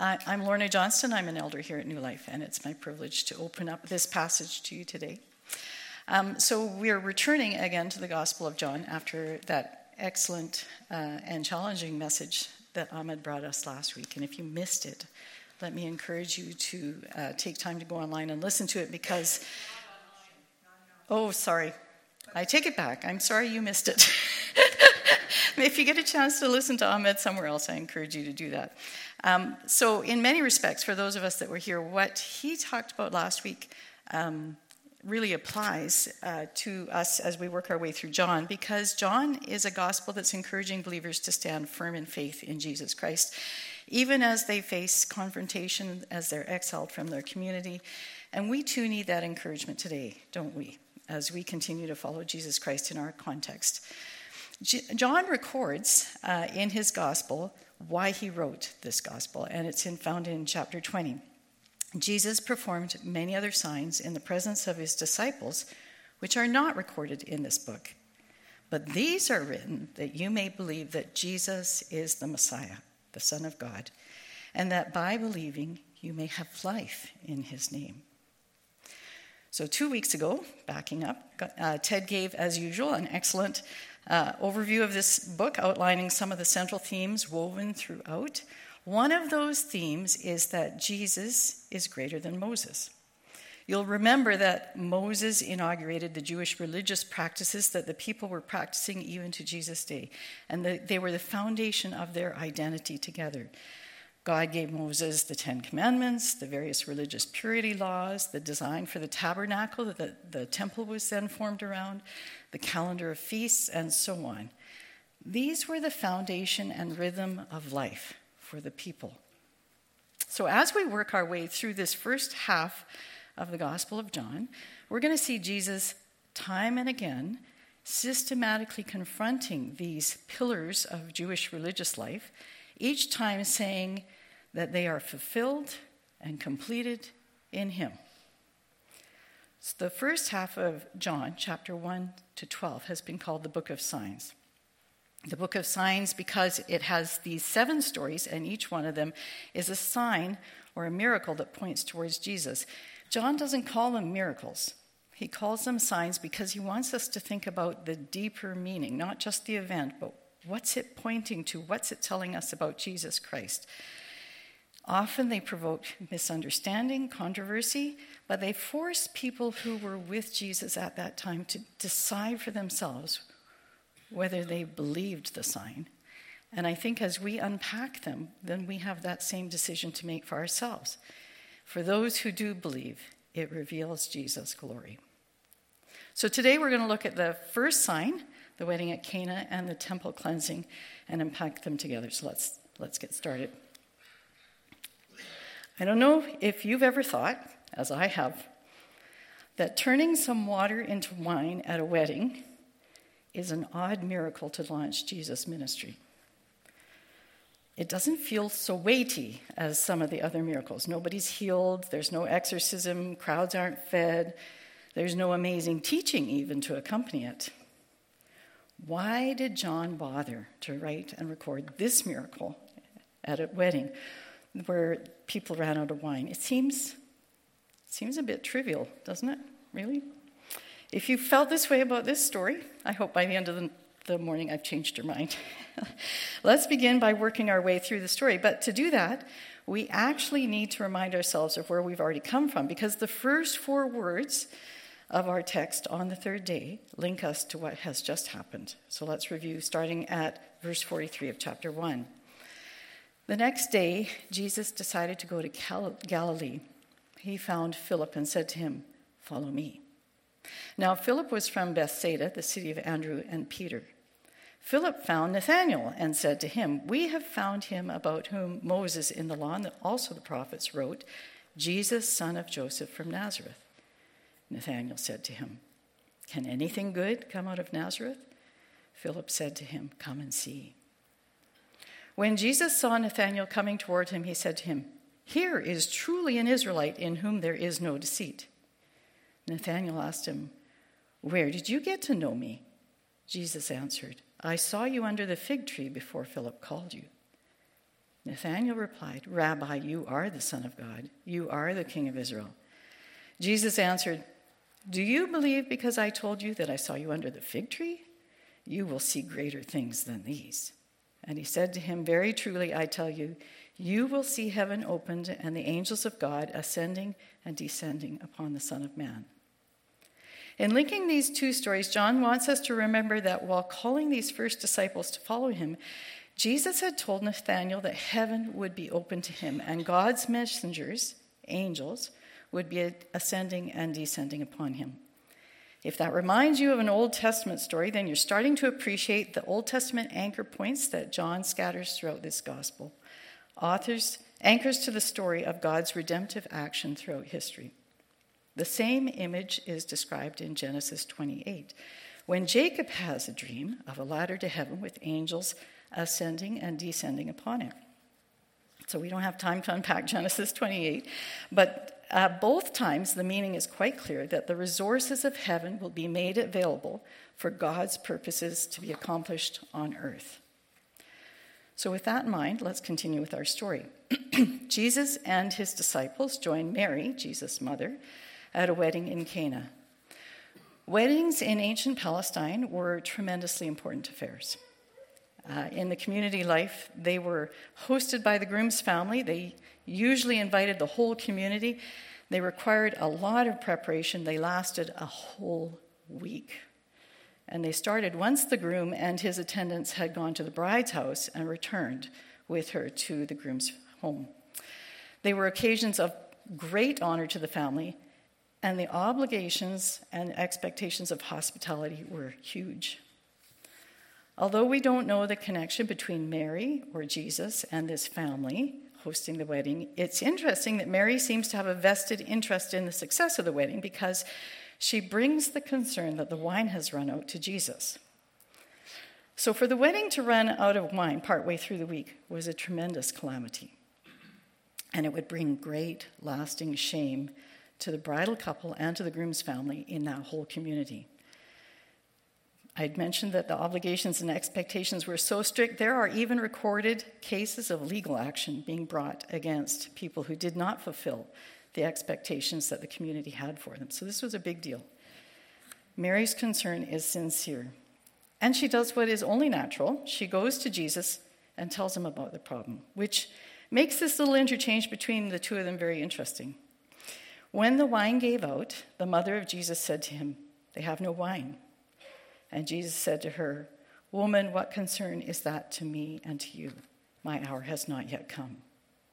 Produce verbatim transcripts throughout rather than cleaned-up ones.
I, I'm Lorna Johnston. I'm an elder here at New Life, and it's my privilege to open up this passage to you today. Um, so we're returning again to the Gospel of John after that excellent uh, and challenging message that Ahmed brought us last week. And if you missed it, let me encourage you to uh, take time to go online and listen to it because... Oh, sorry. I take it back. I'm sorry you missed it. If you get a chance to listen to Ahmed somewhere else, I encourage you to do that. Um, so in many respects, for those of us that were here, what he talked about last week um, really applies uh, to us as we work our way through John, because John is a gospel that's encouraging believers to stand firm in faith in Jesus Christ, even as they face confrontation, as they're exiled from their community. And we too need that encouragement today, don't we, as we continue to follow Jesus Christ in our context. John records uh, in his gospel why he wrote this gospel, and it's in, found in chapter twenty. Jesus performed many other signs in the presence of his disciples, which are not recorded in this book. But these are written that you may believe that Jesus is the Messiah, the Son of God, and that by believing you may have life in his name. So two weeks ago, backing up, uh, Ted gave, as usual, an excellent Uh, overview of this book outlining some of the central themes woven throughout. One of those themes is that Jesus is greater than Moses. You'll remember that Moses inaugurated the Jewish religious practices that the people were practicing even to Jesus' day, and the, they were the foundation of their identity together. God gave Moses the Ten Commandments, the various religious purity laws, the design for the tabernacle that the, the temple was then formed around, the calendar of feasts, and so on. These were the foundation and rhythm of life for the people. So as we work our way through this first half of the Gospel of John, we're going to see Jesus time and again systematically confronting these pillars of Jewish religious life, each time saying that they are fulfilled and completed in him. So the first half of John, chapter one to twelve, has been called the Book of Signs. The Book of Signs because it has these seven stories, and each one of them is a sign or a miracle that points towards Jesus. John doesn't call them miracles. He calls them signs because he wants us to think about the deeper meaning, not just the event, but what's it pointing to? What's it telling us about Jesus Christ? Often they provoke misunderstanding, controversy, but they force people who were with Jesus at that time to decide for themselves whether they believed the sign. And I think as we unpack them, then we have that same decision to make for ourselves. For those who do believe, it reveals Jesus' glory. So today we're going to look at the first sign, the wedding at Cana, and the temple cleansing, and unpack them together. So let's let's get started. I don't know if you've ever thought, as I have, that turning some water into wine at a wedding is an odd miracle to launch Jesus' ministry. It doesn't feel so weighty as some of the other miracles. Nobody's healed, there's no exorcism, crowds aren't fed, there's no amazing teaching even to accompany it. Why did John bother to write and record this miracle at a wedding where people ran out of wine? It seems, it seems a bit trivial, doesn't it? Really? If you felt this way about this story, I hope by the end of the, the morning I've changed your mind. Let's begin by working our way through the story. But to do that, we actually need to remind ourselves of where we've already come from, because the first four words of our text on the third day link us to what has just happened. So let's review starting at verse forty-three of chapter one. The next day, Jesus decided to go to Gal- Galilee. He found Philip and said to him, "Follow me." Now Philip was from Bethsaida, the city of Andrew and Peter. Philip found Nathanael and said to him, "We have found him about whom Moses in the law and also the prophets wrote, Jesus, son of Joseph from Nazareth." Nathanael said to him, "Can anything good come out of Nazareth?" Philip said to him, "Come and see." When Jesus saw Nathanael coming toward him, he said to him, "Here is truly an Israelite in whom there is no deceit." Nathanael asked him, "Where did you get to know me?" Jesus answered, "I saw you under the fig tree before Philip called you." Nathanael replied, "Rabbi, you are the Son of God. You are the King of Israel." Jesus answered, "Do you believe because I told you that I saw you under the fig tree? You will see greater things than these." And he said to him, "Very truly, I tell you, you will see heaven opened and the angels of God ascending and descending upon the Son of Man." In linking these two stories, John wants us to remember that while calling these first disciples to follow him, Jesus had told Nathanael that heaven would be open to him and God's messengers, angels, would be ascending and descending upon him. If that reminds you of an Old Testament story, then you're starting to appreciate the Old Testament anchor points that John scatters throughout this gospel. Authors anchors to the story of God's redemptive action throughout history. The same image is described in Genesis twenty-eight, when Jacob has a dream of a ladder to heaven with angels ascending and descending upon it. So we don't have time to unpack Genesis twenty-eight, but uh, both times the meaning is quite clear that the resources of heaven will be made available for God's purposes to be accomplished on earth. So with that in mind, let's continue with our story. Jesus and his disciples join Mary, Jesus' mother, at a wedding in Cana. Weddings in ancient Palestine were tremendously important affairs. Uh, in the community life, they were hosted by the groom's family. They usually invited the whole community. They required a lot of preparation. They lasted a whole week. And they started once the groom and his attendants had gone to the bride's house and returned with her to the groom's home. They were occasions of great honor to the family, and the obligations and expectations of hospitality were huge. Although we don't know the connection between Mary or Jesus and this family hosting the wedding, it's interesting that Mary seems to have a vested interest in the success of the wedding because she brings the concern that the wine has run out to Jesus. So for the wedding to run out of wine partway through the week was a tremendous calamity, and it would bring great lasting shame to the bridal couple and to the groom's family in that whole community. I'd mentioned that the obligations and expectations were so strict, there are even recorded cases of legal action being brought against people who did not fulfill the expectations that the community had for them. So this was a big deal. Mary's concern is sincere, and she does what is only natural. She goes to Jesus and tells him about the problem, which makes this little interchange between the two of them very interesting. When the wine gave out, the mother of Jesus said to him, "They have no wine." And Jesus said to her, "Woman, what concern is that to me and to you? My hour has not yet come."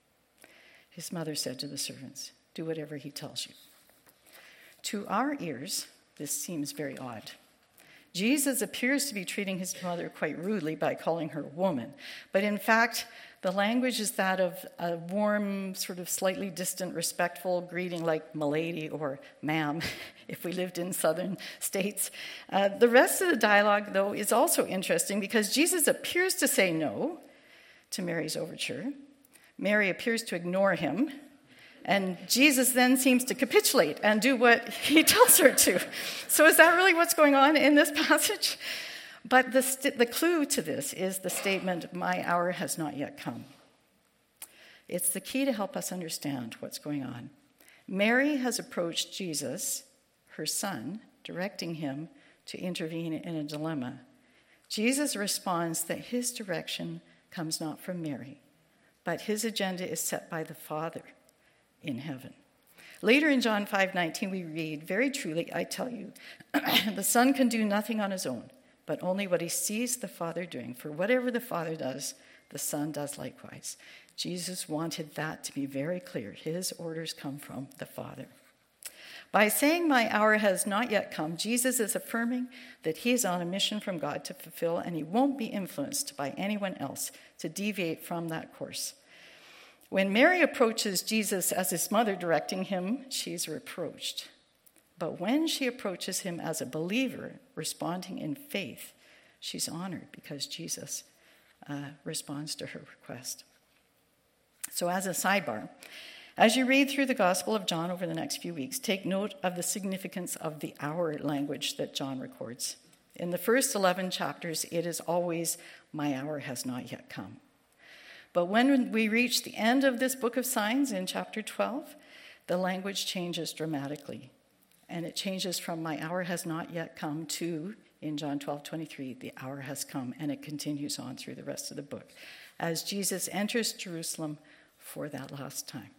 His mother said to the servants, "Do whatever he tells you." To our ears, this seems very odd. Jesus appears to be treating his mother quite rudely by calling her woman, but in fact, the language is that of a warm, sort of slightly distant, respectful greeting like milady or ma'am, if we lived in southern states. Uh, the rest of the dialogue, though, is also interesting because Jesus appears to say no to Mary's overture. Mary appears to ignore him, and Jesus then seems to capitulate and do what he tells her to. So is that really what's going on in this passage? But the, st- the clue to this is the statement, "My hour has not yet come." It's the key to help us understand what's going on. Mary has approached Jesus, her son, directing him to intervene in a dilemma. Jesus responds that his direction comes not from Mary, but his agenda is set by the Father in heaven. Later in John five nineteen, we read, "Very truly, I tell you, the Son can do nothing on his own, but only what he sees the Father doing. For whatever the Father does, the Son does likewise." Jesus wanted that to be very clear. His orders come from the Father. By saying, "My hour has not yet come," Jesus is affirming that he is on a mission from God to fulfill, and he won't be influenced by anyone else to deviate from that course. When Mary approaches Jesus as his mother directing him, she's reproached. But when she approaches him as a believer, responding in faith, she's honored because Jesus uh, responds to her request. So as a sidebar, as you read through the Gospel of John over the next few weeks, take note of the significance of the hour language that John records. In the first eleven chapters, it is always, "My hour has not yet come." But when we reach the end of this book of signs in chapter twelve, the language changes dramatically. And it changes from my hour has not yet come to, in John twelve twenty-three, the hour has come. And it continues on through the rest of the book as Jesus enters Jerusalem for that last time.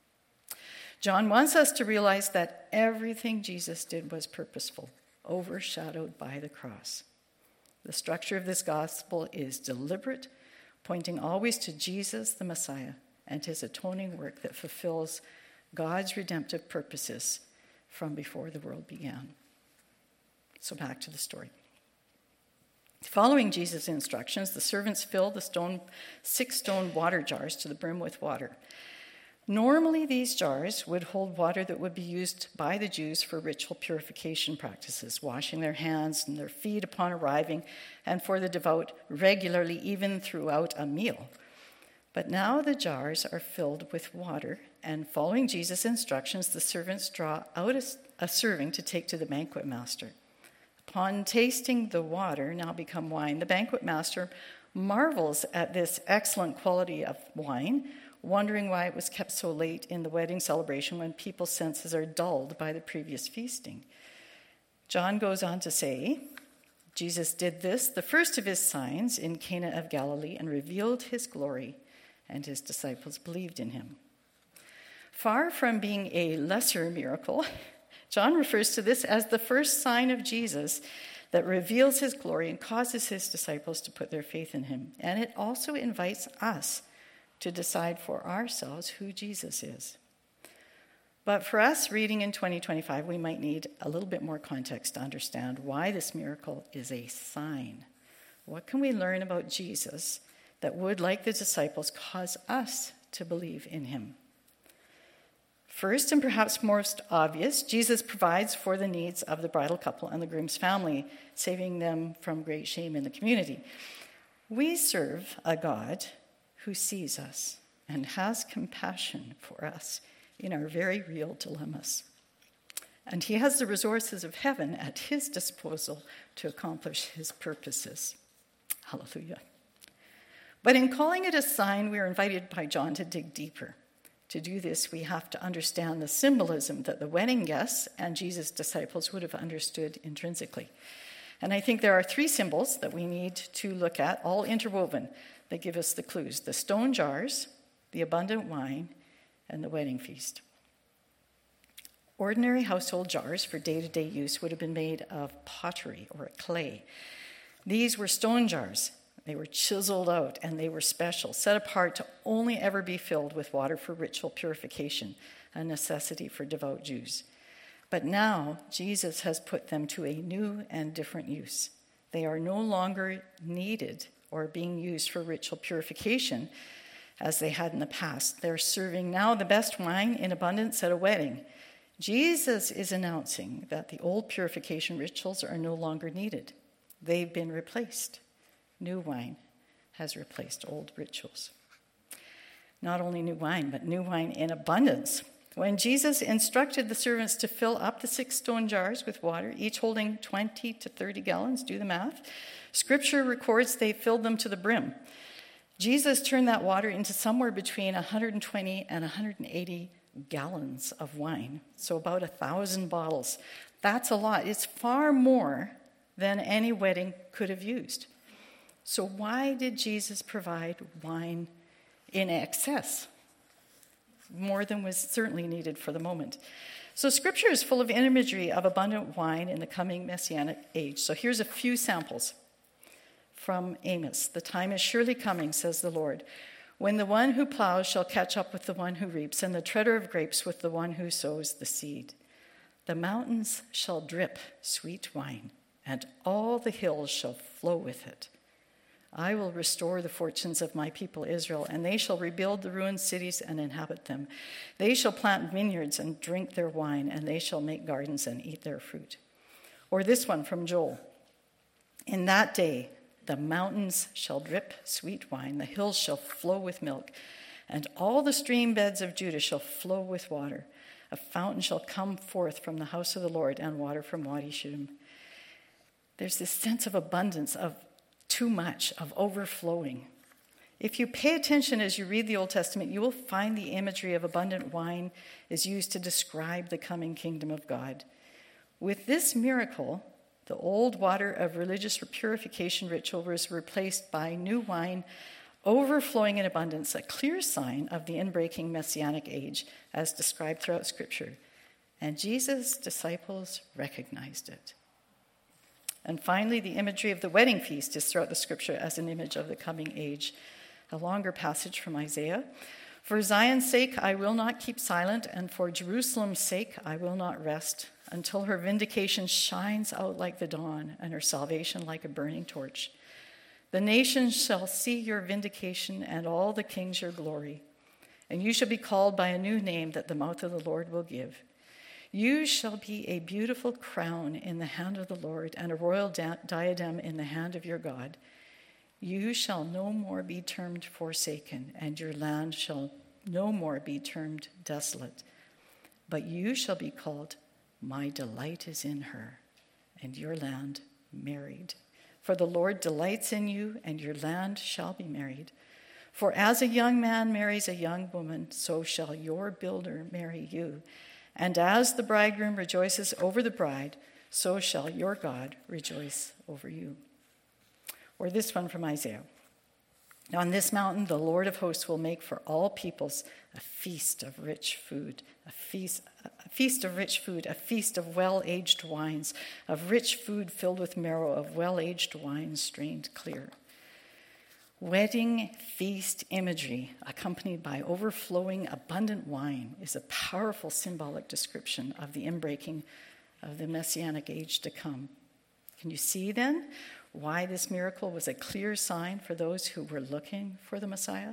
John wants us to realize that everything Jesus did was purposeful, overshadowed by the cross. The structure of this gospel is deliberate, pointing always to Jesus, the Messiah, and his atoning work that fulfills God's redemptive purposes from before the world began. So back to the story. Following Jesus' instructions, the servants filled the stone, six stone water jars to the brim with water. Normally, these jars would hold water that would be used by the Jews for ritual purification practices, washing their hands and their feet upon arriving, and for the devout regularly, even throughout a meal. But now the jars are filled with water, and following Jesus' instructions, the servants draw out a, a serving to take to the banquet master. Upon tasting the water, now become wine, the banquet master marvels at this excellent quality of wine, wondering why it was kept so late in the wedding celebration when people's senses are dulled by the previous feasting. John goes on to say, Jesus did this, the first of his signs, in Cana of Galilee, and revealed his glory, and his disciples believed in him. Far from being a lesser miracle, John refers to this as the first sign of Jesus that reveals his glory and causes his disciples to put their faith in him. And it also invites us to decide for ourselves who Jesus is. But for us reading in twenty twenty-five, we might need a little bit more context to understand why this miracle is a sign. What can we learn about Jesus that would, like the disciples, cause us to believe in him? First, and perhaps most obvious, Jesus provides for the needs of the bridal couple and the groom's family, saving them from great shame in the community. We serve a God who sees us and has compassion for us in our very real dilemmas. And he has the resources of heaven at his disposal to accomplish his purposes. Hallelujah. But in calling it a sign, we are invited by John to dig deeper. To do this, we have to understand the symbolism that the wedding guests and Jesus' disciples would have understood intrinsically. And I think there are three symbols that we need to look at, all interwoven, that give us the clues: the stone jars, the abundant wine, and the wedding feast. Ordinary household jars for day-to-day use would have been made of pottery or clay. These were stone jars. They were chiseled out, and they were special, set apart to only ever be filled with water for ritual purification, a necessity for devout Jews. But now, Jesus has put them to a new and different use. They are no longer needed or being used for ritual purification as they had in the past. They're serving now the best wine in abundance at a wedding. Jesus is announcing that the old purification rituals are no longer needed. They've been replaced. New wine has replaced old rituals. Not only new wine, but new wine in abundance. When Jesus instructed the servants to fill up the six stone jars with water, each holding twenty to thirty gallons, do the math, Scripture records they filled them to the brim. Jesus turned that water into somewhere between one hundred twenty and one hundred eighty gallons of wine, so about a thousand bottles. That's a lot. It's far more than any wedding could have used. So why did Jesus provide wine in excess? More than was certainly needed for the moment. So Scripture is full of imagery of abundant wine in the coming Messianic age. So here's a few samples from Amos. The time is surely coming, says the Lord, when the one who plows shall catch up with the one who reaps, and the treader of grapes with the one who sows the seed. The mountains shall drip sweet wine, and all the hills shall flow with it. I will restore the fortunes of my people Israel, and they shall rebuild the ruined cities and inhabit them. They shall plant vineyards and drink their wine, and they shall make gardens and eat their fruit. Or this one from Joel. In that day, the mountains shall drip sweet wine, the hills shall flow with milk, and all the stream beds of Judah shall flow with water. A fountain shall come forth from the house of the Lord, and water from Wadi Shittim. There's this sense of abundance, of too much, of overflowing. If you pay attention as you read the Old Testament, you will find the imagery of abundant wine is used to describe the coming kingdom of God. With this miracle, the old water of religious purification ritual was replaced by new wine overflowing in abundance, a clear sign of the inbreaking messianic age as described throughout Scripture. And Jesus' disciples recognized it. And finally, the imagery of the wedding feast is throughout the Scripture as an image of the coming age. A longer passage from Isaiah. For Zion's sake I will not keep silent, and for Jerusalem's sake I will not rest, until her vindication shines out like the dawn, and her salvation like a burning torch. The nations shall see your vindication, and all the kings your glory. And you shall be called by a new name that the mouth of the Lord will give. You shall be a beautiful crown in the hand of the Lord, and a royal diadem in the hand of your God. You shall no more be termed forsaken, and your land shall no more be termed desolate. But you shall be called, my delight is in her, and your land married. For the Lord delights in you, and your land shall be married. For as a young man marries a young woman, so shall your builder marry you. And as the bridegroom rejoices over the bride, so shall your God rejoice over you. Or this one from Isaiah. On this mountain, the Lord of hosts will make for all peoples a feast of rich food, a feast, a feast of rich food, a feast of well-aged wines, of rich food filled with marrow, of well-aged wine strained clear. Wedding feast imagery, accompanied by overflowing abundant wine, is a powerful symbolic description of the inbreaking of the messianic age to come. Can you see then why this miracle was a clear sign for those who were looking for the Messiah?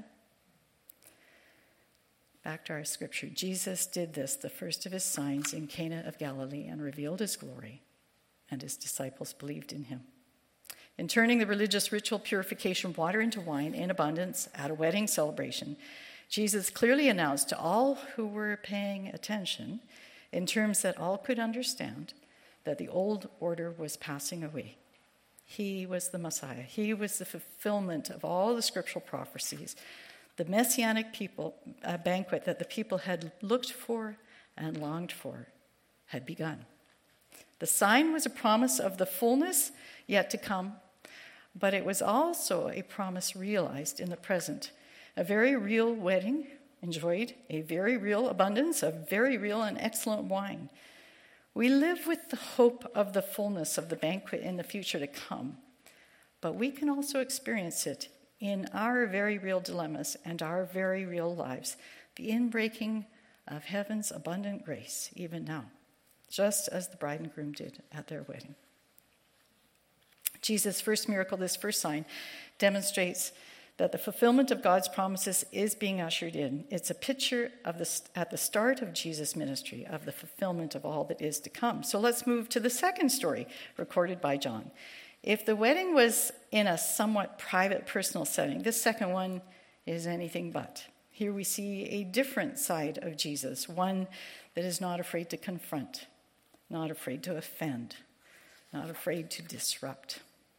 Back to our scripture. Jesus did this, the first of his signs, in Cana of Galilee, and revealed his glory, and his disciples believed in him. In turning the religious ritual purification water into wine in abundance at a wedding celebration, Jesus clearly announced to all who were paying attention, in terms that all could understand, that the old order was passing away. He was the Messiah. He was the fulfillment of all the scriptural prophecies. The messianic people uh, banquet that the people had looked for and longed for had begun. The sign was a promise of the fullness yet to come, but it was also a promise realized in the present. A very real wedding enjoyed a very real abundance of very real and excellent wine. We live with the hope of the fullness of the banquet in the future to come, but we can also experience it in our very real dilemmas and our very real lives, the inbreaking of heaven's abundant grace even now, just as the bride and groom did at their wedding. Jesus' first miracle, this first sign, demonstrates that the fulfillment of God's promises is being ushered in. It's a picture of the, at the start of Jesus' ministry, of the fulfillment of all that is to come. So let's move to the second story recorded by John. If the wedding was in a somewhat private, personal setting, this second one is anything but. Here we see a different side of Jesus, one that is not afraid to confront, not afraid to offend, not afraid to disrupt.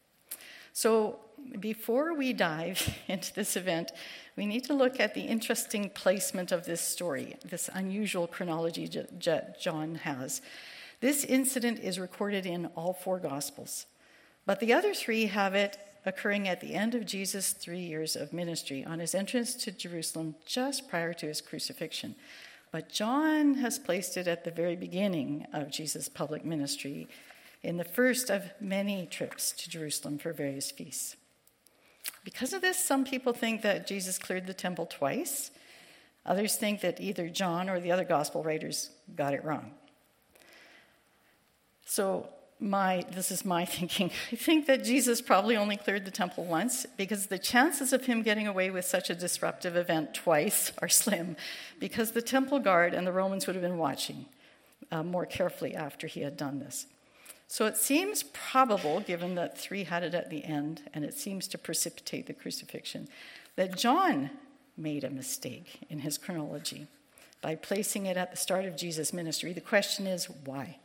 So before we dive into this event, we need to look at the interesting placement of this story, this unusual chronology that John has. This incident is recorded in all four Gospels, but the other three have it occurring at the end of Jesus' three years of ministry, on his entrance to Jerusalem just prior to his crucifixion. But John has placed it at the very beginning of Jesus' public ministry, in the first of many trips to Jerusalem for various feasts. Because of this, some people think that Jesus cleared the temple twice. Others think that either John or the other gospel writers got it wrong. So my this is my thinking. I think that Jesus probably only cleared the temple once, because the chances of him getting away with such a disruptive event twice are slim, because the temple guard and the Romans would have been watching uh, more carefully after he had done this. So it seems probable, given that three had it at the end, and it seems to precipitate the crucifixion, that John made a mistake in his chronology by placing it at the start of Jesus' ministry. The question is, why?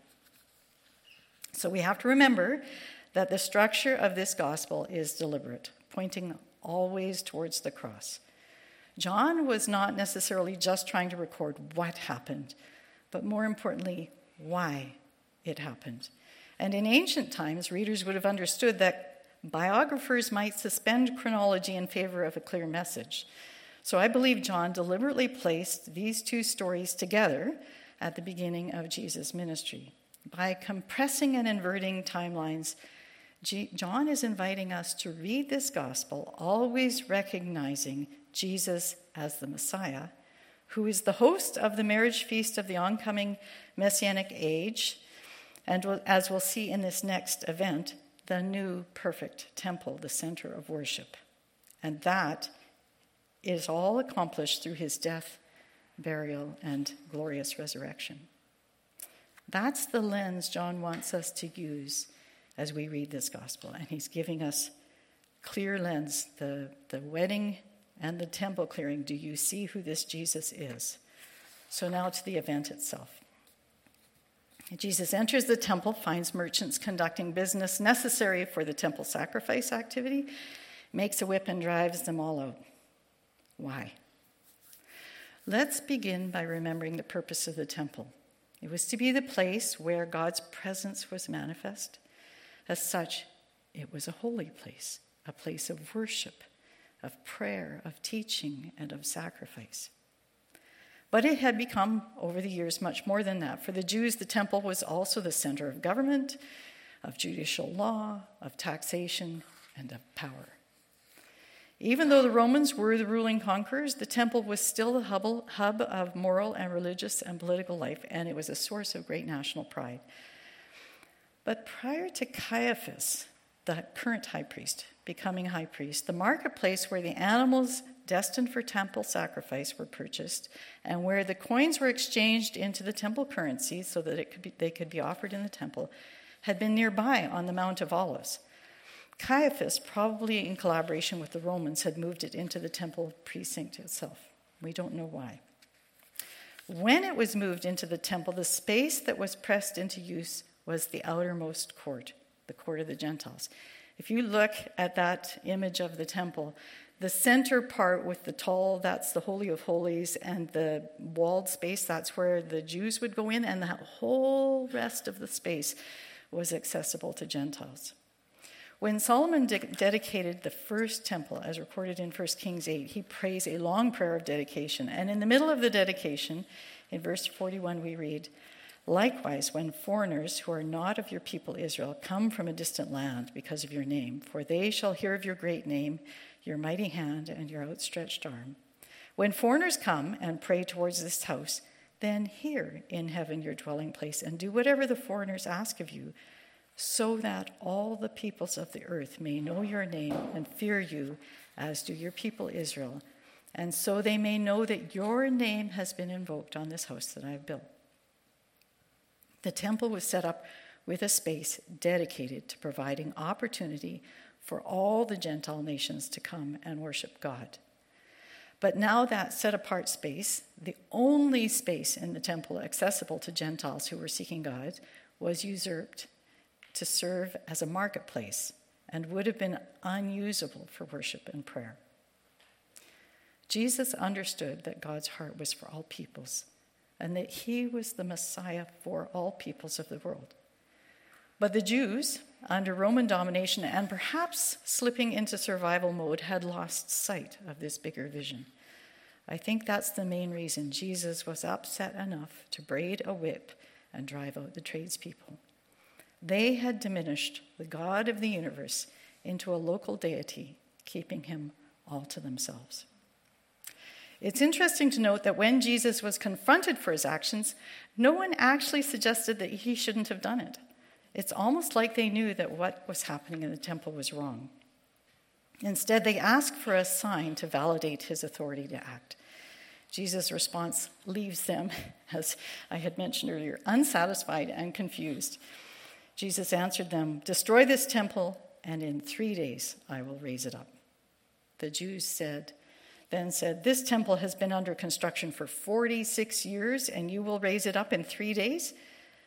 So we have to remember that the structure of this gospel is deliberate, pointing always towards the cross. John was not necessarily just trying to record what happened, but more importantly, why it happened. And in ancient times, readers would have understood that biographers might suspend chronology in favor of a clear message. So I believe John deliberately placed these two stories together at the beginning of Jesus' ministry. By compressing and inverting timelines, G- John is inviting us to read this gospel always recognizing Jesus as the Messiah, who is the host of the marriage feast of the oncoming Messianic age, and as we'll see in this next event, the new perfect temple, the center of worship. And that is all accomplished through his death, burial, and glorious resurrection. That's the lens John wants us to use as we read this gospel. And he's giving us clear lens, the, the wedding and the temple clearing. Do you see who this Jesus is? So now to the event itself. Jesus enters the temple, finds merchants conducting business necessary for the temple sacrifice activity, makes a whip and drives them all out. Why? Let's begin by remembering the purpose of the temple. It was to be the place where God's presence was manifest. As such, it was a holy place, a place of worship, of prayer, of teaching, and of sacrifice. But it had become, over the years, much more than that. For the Jews, the temple was also the center of government, of judicial law, of taxation, and of power. Even though the Romans were the ruling conquerors, the temple was still the hub of moral and religious and political life, and it was a source of great national pride. But prior to Caiaphas, the current high priest, becoming high priest, the marketplace where the animals destined for temple sacrifice were purchased and where the coins were exchanged into the temple currency so that it could be, they could be offered in the temple had been nearby on the Mount of Olives. Caiaphas, probably in collaboration with the Romans, had moved it into the temple precinct itself. We don't know why. When it was moved into the temple, the space that was pressed into use was the outermost court, the court of the Gentiles. If you look at that image of the temple, the center part with the tall, that's the Holy of Holies, and the walled space, that's where the Jews would go in, and the whole rest of the space was accessible to Gentiles. When Solomon de- dedicated the first temple, as recorded in First Kings eight, he prays a long prayer of dedication. And in the middle of the dedication, in verse forty-one, we read, "Likewise, when foreigners who are not of your people Israel come from a distant land because of your name, for they shall hear of your great name, your mighty hand, and your outstretched arm. When foreigners come and pray towards this house, then hear in heaven your dwelling place, and do whatever the foreigners ask of you, so that all the peoples of the earth may know your name and fear you, as do your people Israel, and so they may know that your name has been invoked on this house that I have built." The temple was set up with a space dedicated to providing opportunity for all the Gentile nations to come and worship God. But now that set-apart space, the only space in the temple accessible to Gentiles who were seeking God, was usurped to serve as a marketplace and would have been unusable for worship and prayer. Jesus understood that God's heart was for all peoples and that he was the Messiah for all peoples of the world. But the Jews, under Roman domination and perhaps slipping into survival mode, had lost sight of this bigger vision. I think that's the main reason Jesus was upset enough to braid a whip and drive out the tradespeople. They had diminished the God of the universe into a local deity, keeping him all to themselves. It's interesting to note that when Jesus was confronted for his actions, no one actually suggested that he shouldn't have done it. It's almost like they knew that what was happening in the temple was wrong. Instead, they asked for a sign to validate his authority to act. Jesus' response leaves them, as I had mentioned earlier, unsatisfied and confused. Jesus answered them, "Destroy this temple, and in three days I will raise it up." The Jews said, then said, "This temple has been under construction for forty-six years, and you will raise it up in three days?"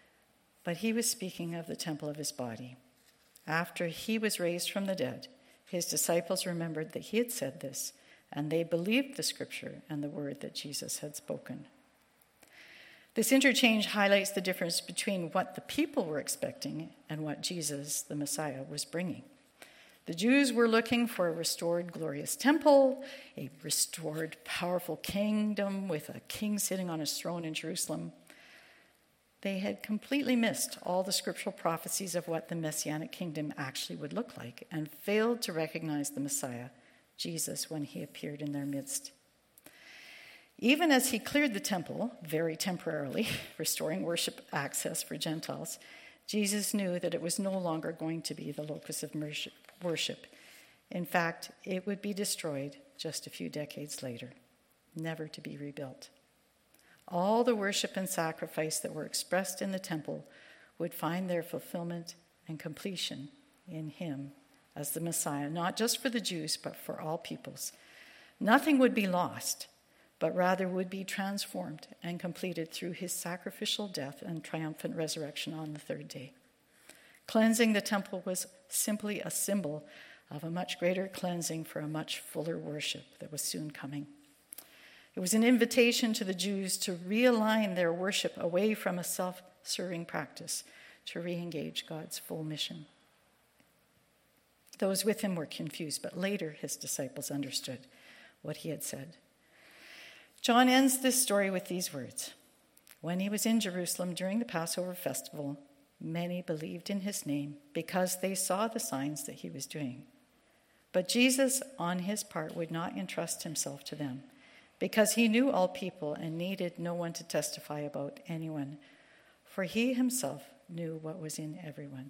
But he was speaking of the temple of his body. After he was raised from the dead, His disciples remembered that he had said this, and they believed the scripture and the word that Jesus had spoken. This interchange highlights the difference between what the people were expecting and what Jesus, the Messiah, was bringing. The Jews were looking for a restored, glorious temple, a restored, powerful kingdom with a king sitting on his throne in Jerusalem. They had completely missed all the scriptural prophecies of what the Messianic kingdom actually would look like and failed to recognize the Messiah, Jesus, when he appeared in their midst. Even as he cleared the temple, very temporarily, restoring worship access for Gentiles, Jesus knew that it was no longer going to be the locus of worship. In fact, it would be destroyed just a few decades later, never to be rebuilt. All the worship and sacrifice that were expressed in the temple would find their fulfillment and completion in him as the Messiah, not just for the Jews, but for all peoples. Nothing would be lost, but rather would be transformed and completed through his sacrificial death and triumphant resurrection on the third day. Cleansing the temple was simply a symbol of a much greater cleansing for a much fuller worship that was soon coming. It was an invitation to the Jews to realign their worship away from a self-serving practice to re-engage God's full mission. Those with him were confused, but later his disciples understood what he had said. John ends this story with these words. When he was in Jerusalem during the Passover festival, many believed in his name because they saw the signs that he was doing. But Jesus, on his part, would not entrust himself to them because he knew all people and needed no one to testify about anyone, for he himself knew what was in everyone.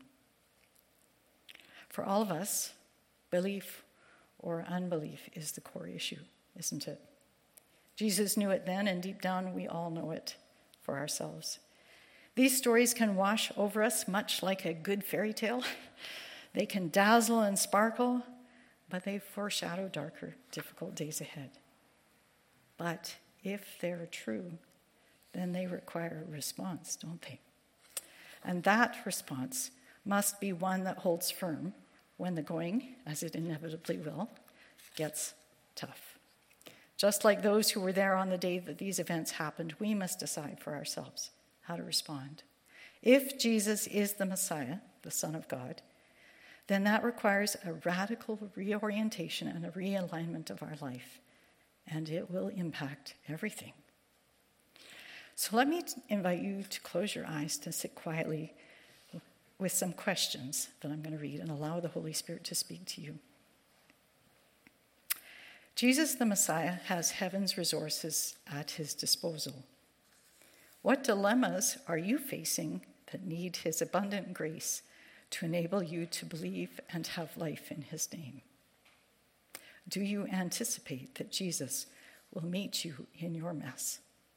For all of us, belief or unbelief is the core issue, isn't it? Jesus knew it then, and deep down we all know it for ourselves. These stories can wash over us much like a good fairy tale. They can dazzle and sparkle, but they foreshadow darker, difficult days ahead. But if they're true, then they require a response, don't they? And that response must be one that holds firm when the going, as it inevitably will, gets tough. Just like those who were there on the day that these events happened, we must decide for ourselves how to respond. If Jesus is the Messiah, the Son of God, then that requires a radical reorientation and a realignment of our life, and it will impact everything. So let me invite you to close your eyes, to sit quietly with some questions that I'm going to read and allow the Holy Spirit to speak to you. Jesus, the Messiah, has heaven's resources at his disposal. What dilemmas are you facing that need his abundant grace to enable you to believe and have life in his name? Do you anticipate that Jesus will meet you in your mess?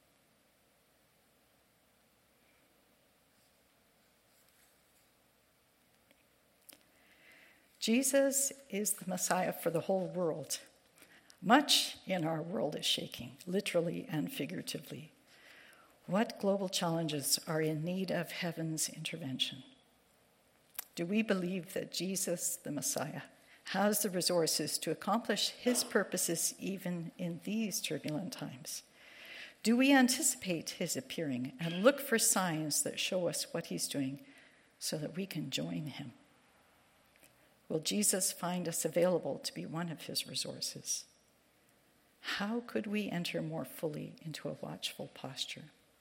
Jesus is the Messiah for the whole world. Much in our world is shaking, literally and figuratively. What global challenges are in need of heaven's intervention? Do we believe that Jesus, the Messiah, has the resources to accomplish his purposes even in these turbulent times? Do we anticipate his appearing and look for signs that show us what he's doing so that we can join him? Will Jesus find us available to be one of his resources? How could we enter more fully into a watchful posture?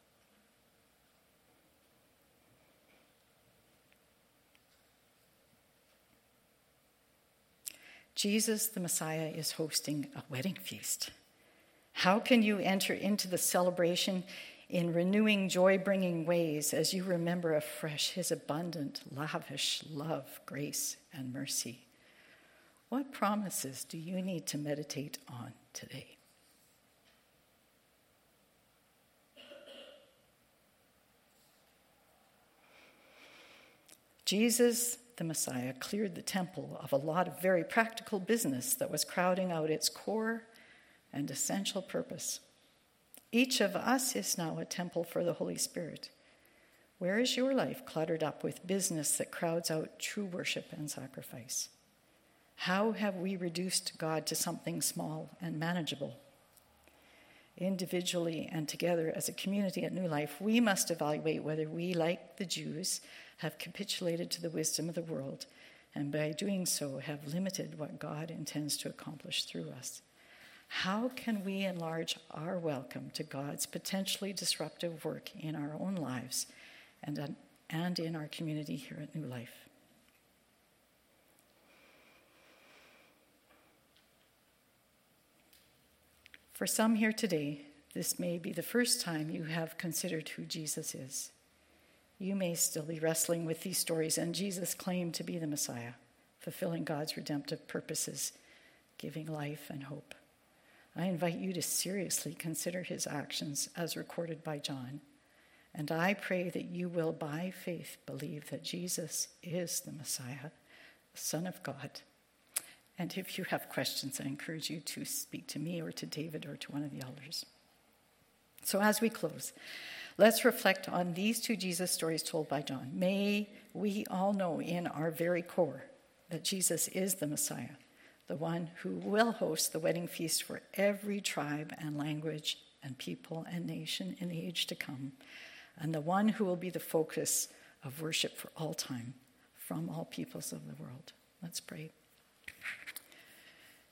Jesus, the Messiah, is hosting a wedding feast. How can you enter into the celebration in renewing, joy-bringing ways as you remember afresh his abundant, lavish love, grace, and mercy? What promises do you need to meditate on today? Jesus, the Messiah, cleared the temple of a lot of very practical business that was crowding out its core and essential purpose. Each of us is now a temple for the Holy Spirit. Where is your life cluttered up with business that crowds out true worship and sacrifice? How have we reduced God to something small and manageable? Individually and together as a community at New Life, we must evaluate whether we, like the Jews, have capitulated to the wisdom of the world, and by doing so have limited what God intends to accomplish through us. How can we enlarge our welcome to God's potentially disruptive work in our own lives and, and in our community here at New Life? For some here today, this may be the first time you have considered who Jesus is. You may still be wrestling with these stories and Jesus' claim to be the Messiah, fulfilling God's redemptive purposes, giving life and hope. I invite you to seriously consider his actions as recorded by John, and I pray that you will, by faith, believe that Jesus is the Messiah, the Son of God. And if you have questions, I encourage you to speak to me or to David or to one of the elders. So as we close, let's reflect on these two Jesus stories told by John. May we all know in our very core that Jesus is the Messiah, the one who will host the wedding feast for every tribe and language and people and nation in the age to come, and the one who will be the focus of worship for all time from all peoples of the world. Let's pray.